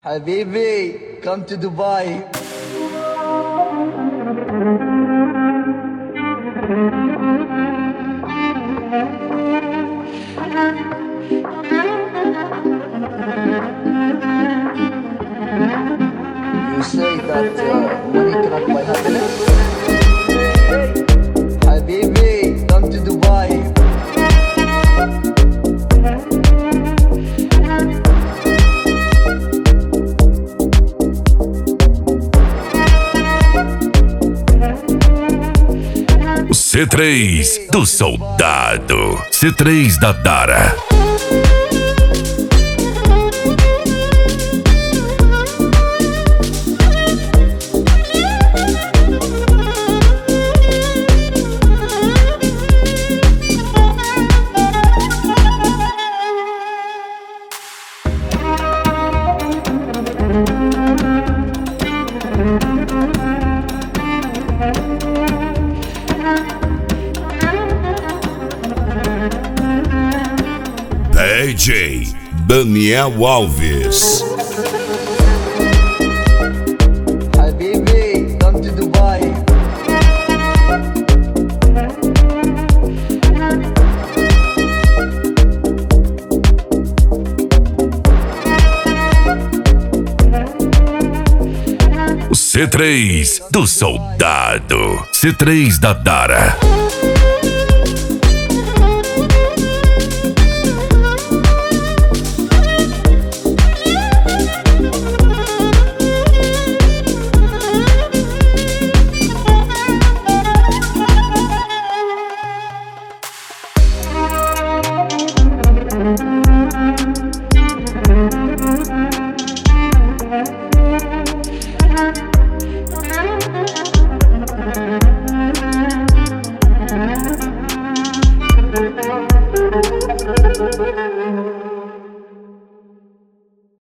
Habibi, come to Dubai. You say that money cannot buy happiness? Habibi, come to Dubai. C3 do Soldado, C3 da Dara. DJ Daniel Alves. Habibi, come to Dubai. C3 do Soldado, C3 da Dara.